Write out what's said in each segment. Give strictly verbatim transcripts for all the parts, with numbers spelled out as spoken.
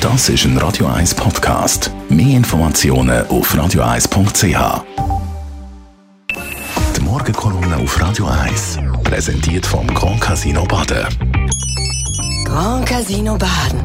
Das ist ein Radio eins Podcast. Mehr Informationen auf radio eins punkt c h. Die Morgenkolumne auf Radio eins. Präsentiert vom Grand Casino Baden. Grand Casino Baden.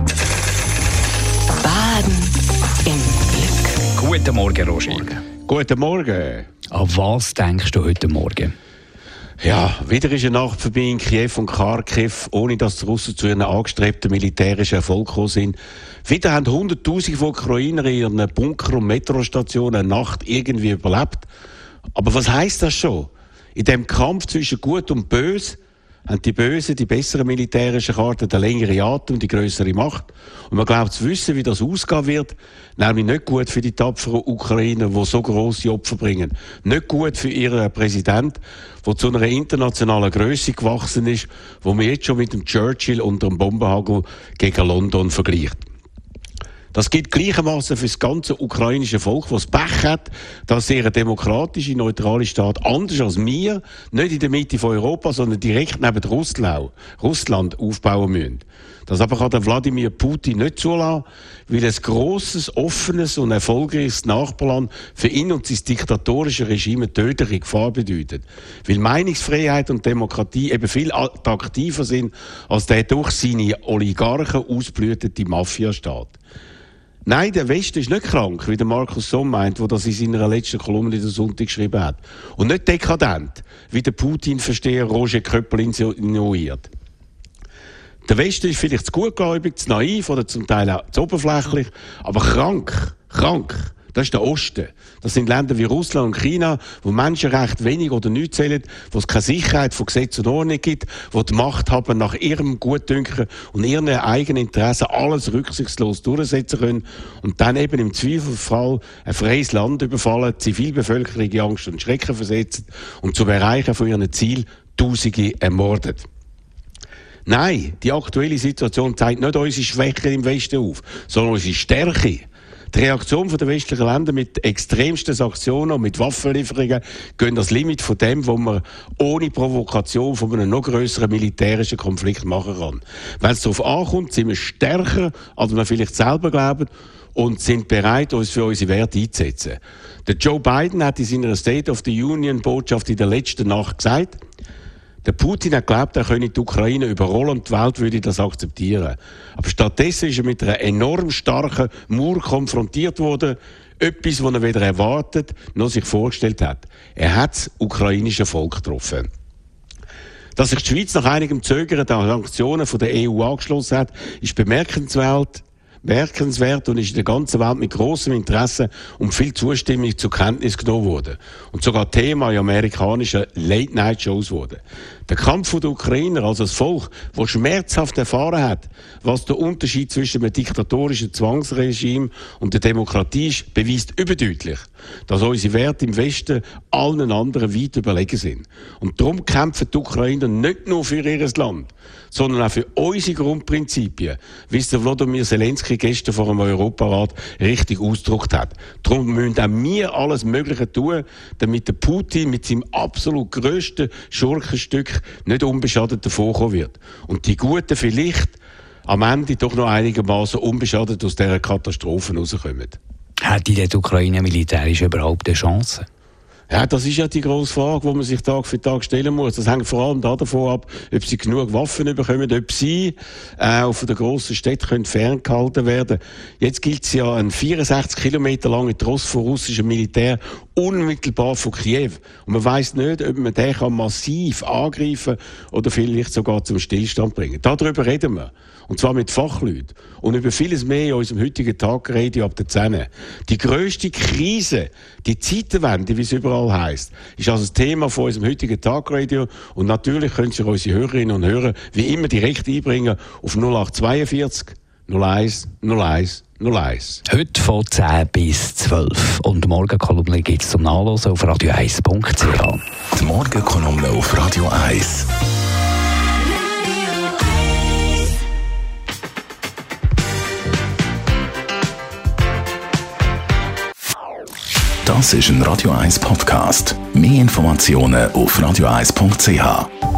Baden im Glück. Guten Morgen, Roger. Guten Morgen. An was denkst du heute Morgen? Ja, wieder ist eine Nacht vorbei in Kiew und Kharkiv, ohne dass die Russen zu ihren angestrebten militärischen Erfolg gekommen sind. Wieder haben Hunderttausende von Ukrainer in ihren Bunker- und Metrostationen eine Nacht irgendwie überlebt. Aber was heisst das schon? In dem Kampf zwischen Gut und Böse haben die Bösen die besseren militärischen Karten, den längeren Atem, die grössere Macht. Und man glaubt zu wissen, wie das ausgehen wird, nämlich nicht gut für die tapferen Ukrainer, die so grosse Opfer bringen. Nicht gut für ihren Präsident, der zu einer internationalen Grösse gewachsen ist, wo man jetzt schon mit dem Churchill und dem Bombenhagel gegen London vergleicht. Das gilt gleichermaßen für das ganze ukrainische Volk, das Pech hat, dass sie ein demokratischer, neutraler Staat, anders als wir, nicht in der Mitte von Europa, sondern direkt neben Russland, Russland aufbauen müssen. Das aber kann der Wladimir Putin nicht zulassen, weil ein grosses, offenes und erfolgreiches Nachbarland für ihn und sein diktatorische Regime eine tödliche Gefahr bedeutet. Weil Meinungsfreiheit und Demokratie eben viel attraktiver sind als der durch seine Oligarchen ausblütete Mafiastaat. Nein, der Westen ist nicht krank, wie der Markus Somm meint, der das in seiner letzten Kolumne in der Sonntag geschrieben hat. Und nicht dekadent, wie der Putin-Versteher Roger Köppel insinuiert. Der Westen ist vielleicht zu gutgläubig, zu naiv oder zum Teil auch zu oberflächlich, aber krank, krank. Das ist der Osten. Das sind Länder wie Russland und China, wo Menschenrechte wenig oder nichts zählen, wo es keine Sicherheit von Gesetz und Ordnung gibt, wo die Macht haben, nach ihrem Gutdünken und ihren eigenen Interessen alles rücksichtslos durchsetzen können und dann eben im Zweifelfall ein freies Land überfallen, die Zivilbevölkerung in Angst und Schrecken versetzen und zum Erreichen von ihren Zielen Tausende ermordet. Nein, die aktuelle Situation zeigt nicht unsere Schwächen im Westen auf, sondern unsere Stärke. Die Reaktion der westlichen Länder mit extremsten Sanktionen und mit Waffenlieferungen gehen das Limit von dem, was man ohne Provokation von einem noch grösseren militärischen Konflikt machen kann. Wenn es darauf ankommt, sind wir stärker, als wir vielleicht selber glauben, und sind bereit, uns für unsere Werte einzusetzen. Der Joe Biden hat in seiner State of the Union Botschaft in der letzten Nacht gesagt, der Putin hat geglaubt, er könne die Ukraine überrollen und die Welt würde das akzeptieren. Aber stattdessen ist er mit einer enorm starken Mauer konfrontiert worden. Etwas, was er weder erwartet noch sich vorgestellt hat. Er hat das ukrainische Volk getroffen. Dass sich die Schweiz nach einigem Zögern an Sanktionen von der E U angeschlossen hat, ist bemerkenswert. Merkenswert und ist in der ganzen Welt mit grossem Interesse und viel Zustimmung zur Kenntnis genommen worden. Und sogar Thema in amerikanischen Late-Night-Shows wurde. Der Kampf der Ukrainer, also das Volk, das schmerzhaft erfahren hat, was der Unterschied zwischen einem diktatorischen Zwangsregime und der Demokratie ist, beweist überdeutlich, dass unsere Werte im Westen allen anderen weit überlegen sind. Und darum kämpfen die Ukrainer nicht nur für ihr Land, sondern auch für unsere Grundprinzipien, wie es der Volodymyr Zelensky gestern vor dem Europarat richtig ausgedrückt hat. Darum müssen auch wir alles Mögliche tun, damit der Putin mit seinem absolut grössten Schurkenstück nicht unbeschadet davonkommen wird. Und die Guten vielleicht am Ende doch noch einigermaßen unbeschadet aus dieser Katastrophe rauskommen. Hat die Ukraine militärisch überhaupt eine Chance? Ja, das ist ja die grosse Frage, die man sich Tag für Tag stellen muss. Das hängt vor allem davon ab, ob sie genug Waffen bekommen, ob sie äh, auf der grossen Städte können ferngehalten werden. Jetzt gilt es ja, ein vierundsechzig Kilometer langer Tross von russischem Militär unmittelbar von Kiew. Und man weiss nicht, ob man den kann massiv angreifen oder vielleicht sogar zum Stillstand bringen. Darüber reden wir. Und zwar mit Fachleuten. Und über vieles mehr in unserem heutigen Tagradio ab der zehn. Die grösste Krise, die Zeitenwende, wie es überall heisst, ist also das Thema von unserem heutigen Tagradio. Und natürlich können sich unsere Hörerinnen und Hörer wie immer direkt einbringen auf null acht zweiundvierzig null eins null eins null eins. Heute von zehn bis zwölf. Und die Morgenkolumne gibt es zum Nachlesen auf radio eins punkt c h. Die Morgenkolumne auf Radio eins. Das ist ein Radio eins Podcast. Mehr Informationen auf radio eins punkt c h.